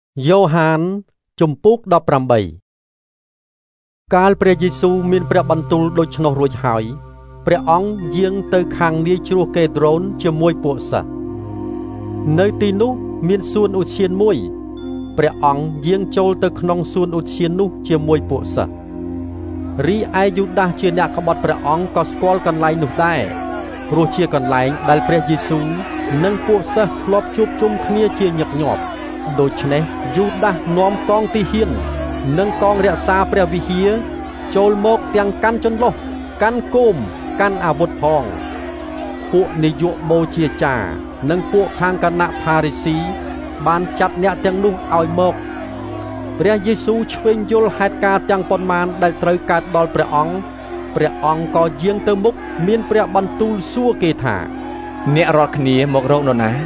យ៉ូហានជំពូក18កាលព្រះយេស៊ូវមានព្រះបន្ទូលដូច្នោះរួចហើយព្រះអង្គយាងទៅខាងនាយជ្រោះកេដ្រូនជាមួយពួកសិស្សនៅទីនោះមានសួនឧទ្យានមួយព្រះអង្គយាងចូលទៅក្នុងសួនឧទ្យាននោះជាមួយពួកសិស្សរីឯយូដាសជាអ្នកក្បត់ព្រះអង្គក៏ស្គាល់កន្លែងនោះដែរព្រោះជាកន្លែងដែលព្រះយេស៊ូវនិងពួកសិស្សធ្លាប់ជួបជុំគ្នាជាញឹកញាប់ដូច្នេះយូដាសនាំកងទាហាននិងកងរក្សាព្រះវិហារចូលមកទាំងកាន់ចន្លុះកាន់គោមកាន់អាវុធផងពួកនាយកបូជាចារ្យនិងពួកខាងគណៈផារីស៊ីបានចាត់អ្នកទាំងនោះឲ្យមកព្រះយេស៊ូវឆ្វេងយល់ហេតុការណ៍ទាំងប៉ុន្មានដែលត្រូវកើតដល់ព្រះអង្គក៏យាងទៅមុខមានព្រះបន្ទូលសួរគេថាអ្នករាល់គ្នាមករកនរណា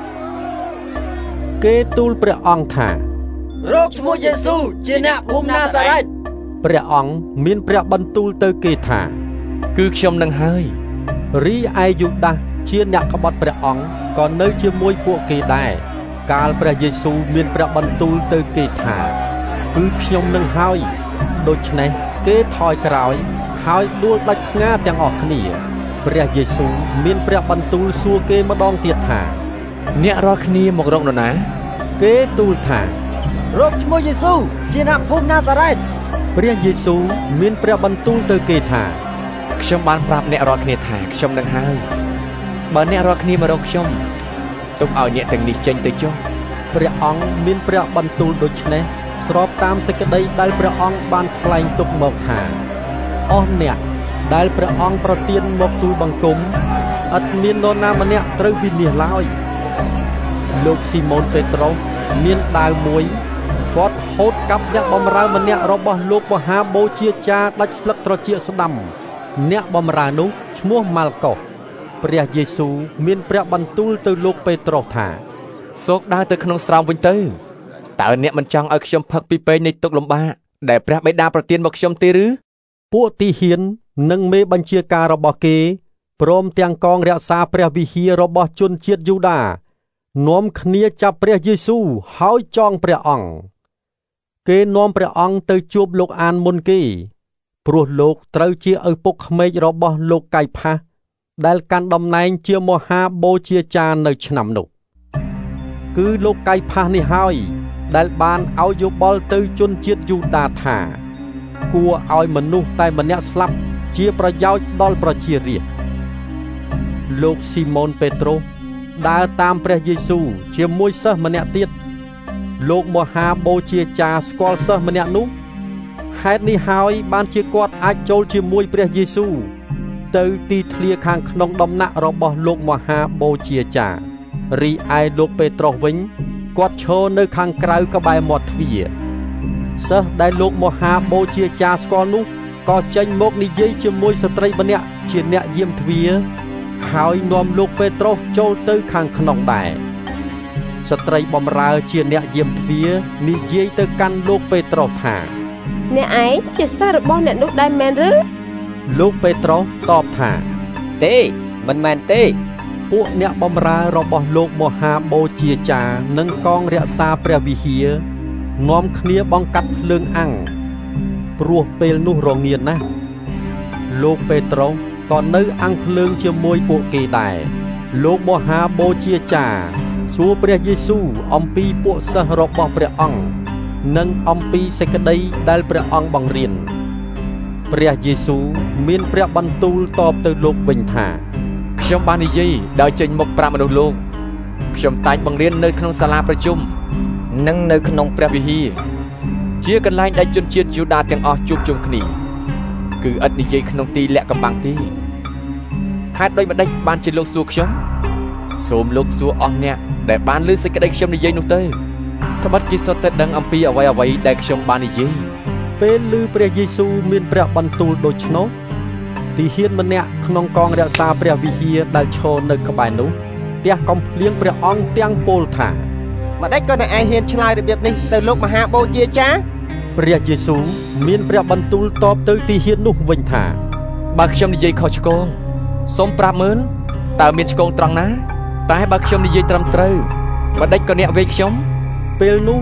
គេទូលព្រះអង្គថារកឈ្មោះយេស៊ូវជាអ្នកភូមិណាសារ៉េតព្រះអង្គមានព្រះបន្ទូលទៅគេថាគឺខ្ញុំនឹងហើយរីឯយូដាសជាអ្នកក្បត់ព្រះអង្គក៏នៅជាមួយពួកគេដែរកាលព្រះយេស៊ូវមានព្រះបន្ទូលទៅគេថាគឺខ្ញុំនឹងហើយដូច្នេះគេថយក្រោយហើយដួលដាច់ផ្ងាទាំងអស់គ្នាព្រះយេស៊ូវមានព្រះបន្ទូលសួរគេម្ដងទៀតថាអ្នករាល់គ្នាមករកនរណាគេទូលថារកឈ្មោះយេស៊ូវជាអ្នកភូមិណាសារ៉េតព្រះយេស៊ូវមានព្រះបន្ទូលទៅគេថាខ្ញុំបានប្រាប់អ្នករាល់គ្នាថាខ្ញុំនឹងហើយបើអ្នករាល់គ្នាមករកខ្ញុំទុកឲ្យអ្នកទាំងនេះចេញទៅចុះព្រះអង្គមានព្រះបន្ទូលដូច្នេះស្របតាមសេចក្តីដែលព្រះអង្គបានថ្លែងទុកមកថាអស់អ្នកដែលព្រះអង្គប្រទានមកទូលបង្គំឥតមាននរណាម្នាក់ត្រូវវិនាសឡើយលោកស៊ីម៉ូនពេត្រុសមានដាវមួយគាត់ហូតកាប់អ្នកបម្រើម្នាក់របស់លោកមហាបូជាចារ្យដាច់ស្លឹកត្រចៀកស្ដាំអ្នកបម្រើនោះឈ្មោះម៉ាល់កុសព្រះយេស៊ូវមានព្រះបន្ទូលទៅលោកពេត្រុសថាសូកដើរទៅក្នុងស្រោមវិញទៅតើអ្នកមិនចង់ឲ្យខ្ញុំផឹកពីពែងនៃទុក្ខលំបាកដែលព្រះបិតាប្រទានមកខ្ញុំទេឬពួកទាហាននិងមេបញ្ជាការរបស់គេព្រមទាំងកងរក្សាព្រះវិហាររបស់ជនជាតិយូដានាំគ្នាចាប់ព្រះយេស៊ូវហើយចងព្រះអង្គគេនាំព្រះអង្គទៅជួបលោកអានមុនគេព្រោះលោកត្រូវជាឪពុកក្មេករបស់លោកកាយផាសដែលកាន់តំណែងជាមហាបូជាចារ្យនៅឆ្នាំនោះគឺលោកកាយផាសនេះហើយដែលបានឲ្យយោបល់ទៅជនជាតិយូដាថាគួរឲ្យមនុស្សតែម្នាក់ស្លាប់ជាប្រយោជន៍ដល់ប្រជារាស្ត្រលោកស៊ីម៉ូនពេត្រុសដើរតាមព្រះយេស៊ូវជាមួយសិស្សម្នាក់ទៀតលោកមហាបូជាចារ្យស្គាល់សិស្សម្នាក់នោះហេតុនេះហើយបានជាគាត់អាចចូលជាមួយព្រះយេស៊ូវទៅទីធ្លាខាងក្នុងដំណាក់របស់លោកមហាបូជាចារ្យរីឯលោកពេត្រុសវិញគាត់ឈរនៅខាងក្រៅក្បែរមាត់ទ្វារសិស្សដែលលោកមហាបូជាចារ្យស្គាល់នោះក៏ចេញមកនិយាយជាមួយស្ត្រីម្នាក់ជាអ្នកយាមទ្វារហើយនាំលោកពេត្រុសចូលទៅខាងក្នុងដែរស្ត្រីបម្រើជាអ្នកយាមទ្វារនិយាយទៅកាន់លោកពេត្រុសថាអ្នកឯងជាសិស្សរបស់អ្នកនោះដែរមែនឬលោកពេត្រុសតបថាទេមិនមែនទេពួកអ្នកបម្រើរបស់លោកមហាបូជាចារ្យនិងកងរក្សាព្រះវិហារនាំគ្នាបង្កាត់ភ្លើងអាំងព្រោះពេលនោះរងាណាស់លោកពេត្រុសក៏នៅអាំងភ្លើងជាមួយពួកគេដែរលោកមហាបូជាចារ្យសួរព្រះយេស៊ូវអំពីពួកសិស្សរបស់ព្រះអង្គនិងអំពីសេចក្តីដែលព្រះអង្គបង្រៀនព្រះយេស៊ូវមានព្រះបន្ទូលតបទៅលោកវិញថាខ្ញុំបាននិយាយដោយចេញមុខប្រាប់មនុស្សលោកខ្ញុំតែងបង្រៀននៅក្នុងសាលាប្រជុំនិងនៅក្នុងព្រះវិហារជាកន្លែងដែលជនជាតិយូដាទាំងអស់ជួបជុំគ្នាគឺឥតនិយាយក្នុងទីលាក់កំបាំងទេហេតុដូចម្ដេចបានជាលោកសួរខ្ញុំសូមលោកសួរអស់អ្នកដែលបានឮសេចក្តីខ្ញុំនិយាយនោះទៅត្បិតគេសុទ្ធតែដឹងអំពីអ្វីដែលខ្ញុំបាននិយាយពេលឮព្រះយេស៊ូវមានព្រះបន្ទូលដូច្នោះទាហានម្នាក់ក្នុងកងរក្សាព្រះវិហារដែលឈរនៅក្បែរនោះទះកំភ្លៀងព្រះអង្គទាំងពោលថាម្ដេចក៏អ្នកឯងហ៊ានឆ្លើយរបៀបនេះទៅលោកមហាបូជាចារ្យព្រះយេស៊ូវមានព្រះបន្ទូលតបទៅទាហាននោះវិញថាបើខ្ញុំនិយាយខុសឆ្គងសូមប្រាប់មើលតើមានឆ្គងត្រង់ណាតែបើខ្ញុំនិយាយត្រឹមត្រូវម្ដេចក៏អ្នកវេខ្ញុំពេលនោះ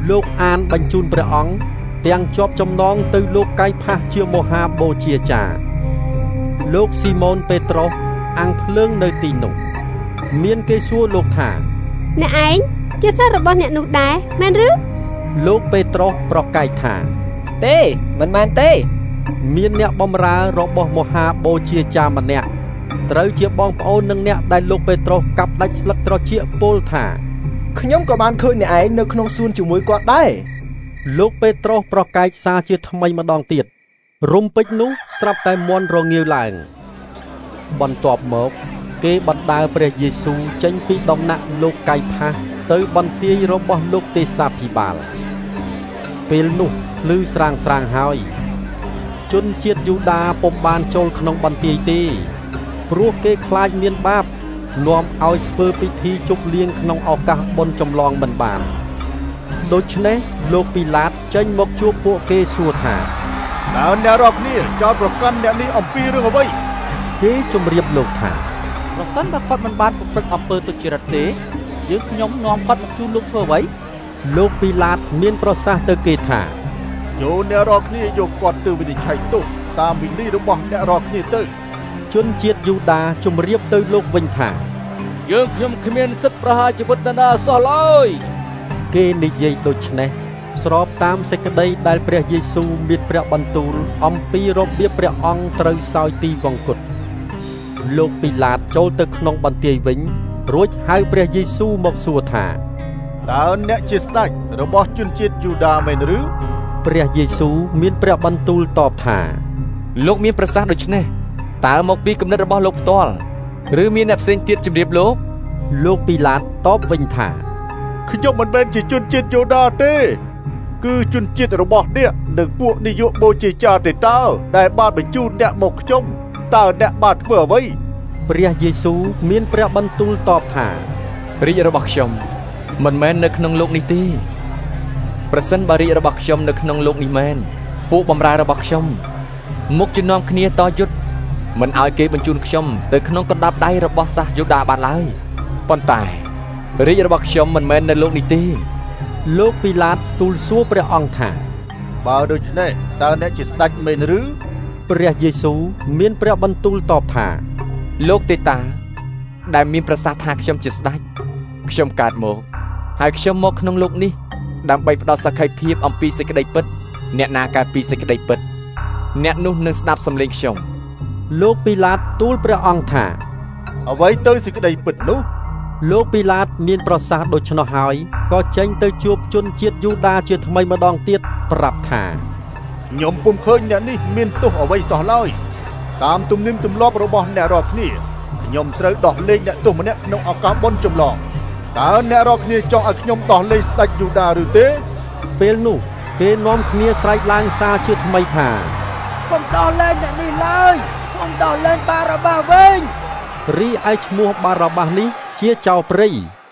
លោកអានបញ្ជូនព្រះអង្គទាំងជាប់ចំណងទៅលោកកៃផាសជាមហាបូជាចារ្យលោកស៊ីម៉ូនពេត្រុសអាំងភ្លើងនៅទីនោះមានគេសួរលោកថាអ្នកឯងជាសិស្សរបស់អ្នកនោះដែរមែនឬលោកពេត្រុសប្រកែកថាទេមិនមែនទេមានអ្នកបម្រើរបស់មហាបូជាចារ្យម្នាក់ត្រូវជាបងប្អូននឹងអ្នកដែលលោកពេត្រុសកាប់ដាច់ស្លឹកត្រចៀកពោលថាខ្ញុំក៏បានឃើញអ្នកឯងនៅក្នុងសួនជាមួយគាត់ដែរលោកពេត្រុសប្រកែកសារជាថ្មីម្ដងទៀតរំពេចនោះស្រាប់តែមន់រងាវឡើងបន្ទាប់មកគេបណ្ដើរព្រះយេស៊ូវចេញពីដំណាក់លោកកៃផាសទៅបន្ទាយរបស់លោកទេសាភិបាលពេលនោះភ្លឺស្រាងហើយជនជាតិយូដាពុំបានចូលក្នុងបន្ទាយទេព្រោះគេខ្លាចមានបាបនាំឲ្យធ្វើពិធីជប់លៀងក្នុងឱកាសបុណ្យចម្លងមិនបានដូច្នេះលោកពីឡាតចេញមកជួបពួកគេសួរថាតើអ្នករាល់គ្នាចោទប្រកាន់អ្នកនេះអំពីរឿងអ្វីគេជម្រាបលោកថាប្រសិនបើគាត់មិនបានប្រព្រឹត្តអំពើទុច្ចរិតទេយើងខ្ញុំនាំគាត់មកជួបលោកធ្វើអ្វីលោកពីឡាតមានប្រសាសន៍ទៅគេថាយកអ្នករាល់គ្នាយកគាត់ទៅវិនិច្ឆ័យទោសតាមវិន័យរបស់អ្នករាល់គ្នាទៅជនជាតិយូដាជម្រាបទៅលោកវិញថាយើងខ្ញុំគ្មានសិទ្ធិប្រហារជីវិតណាសោះឡើយគេនិយាយដូច្នេះស្របតាមសេចក្តីដែលព្រះយេស៊ូវមានព្រះបន្ទូលអំពីរបៀបព្រះអង្គត្រូវសោយទីវង្គតលោកពីឡាតចូលទៅក្នុងបន្ទាយវិញរួចហៅព្រះយេស៊ូវមកសួរថាតើអ្នកជាស្ដេចរបស់ជនជាតិយូដាមែនឬព្រះយេស៊ូវមានព្រះបន្ទូលតបថាលោកមានប្រសាសន៍ដូច្នេះតើមកពីគំនិតរបស់លោកផ្ទាល់ឬមានអ្នកផ្សេងទៀតជម្រាបលោកពីឡាតតបវិញថាខ្ញុំមិនមែនជាជនជាតិយូដាទេគឺជនជាតិរបស់អ្នកនិងពួកនាយកបូជាចារ្យទេតើដែលបានបញ្ជូនអ្នកមកខ្ញុំតើអ្នកបានធ្វើអ្វីព្រះយេស៊ូវមានព្រះបន្ទូលតបថារាជរបស់ខ្ញុំមិនមែននៅក្នុងលោកនេះទេប្រសិនបើរាជរបស់ខ្ញុំនៅក្នុងលោកនេះមែនពួកបម្រើរបស់ខ្ញុំមុខជំនុំគ្នាតយុទ្ធមិនឲ្យគេបញ្ជូនខ្ញុំទៅក្នុងកណ្ដាប់ដៃរបស់សាសយូដាបានឡើយប៉ុន្តែរាជរបស់ខ្ញុំមិនមែននៅលោកនេះទេលោកពីឡាតទូលសួរព្រះអង្គថាបើដូច្នេះតើអ្នកជាស្ដេចមែនឬព្រះយេស៊ូវមានព្រះបន្ទូលតបថាលោកទេតាដែលមានប្រសាសន៍ថាខ្ញុំជាស្ដេចខ្ញុំកើតមកហើយខ្ញុំមកក្នុងលោកនេះដើម្បីផ្ដល់សក្ខីភាពអំពីសេចក្តីពិតអ្នកណាកើតពីសេចក្តីពិតអ្នកនោះនឹងស្ដាប់សំឡេងខ្ញុំលោកពីឡាតទូលព្រះអង្គថាអ្វីទៅសេចក្តីពិតនោះលោកពីឡាតមានប្រសាសន៍ដូច្នោះហើយក៏ចេញទៅជួបជនជាតិយូដាជាថ្មីម្ដងទៀតប្រាប់ថាខ្ញុំពុំឃើញអ្នកនេះមានទោសអ្វីសោះឡើយតាមទំនៀមទម្លាប់របស់អ្នករាល់គ្នាខ្ញុំត្រូវដោះលែងអ្នកទោសម្នាក់ក្នុងឱកាសបុណ្យចម្លងតើអ្នករាល់គ្នាចង់ឲ្យខ្ញុំដោះលែងស្ដេចយូដាឬទេពេលនោះគេនាំគ្នាស្រែកឡើងសារជាថ្មីថាកុំដោះលែងអ្នកនេះឡើយសូមដោះលែងបារ៉ាបាវិញរីឯឈ្មោះបារ៉ាបាសនេះជាចៅព្រៃ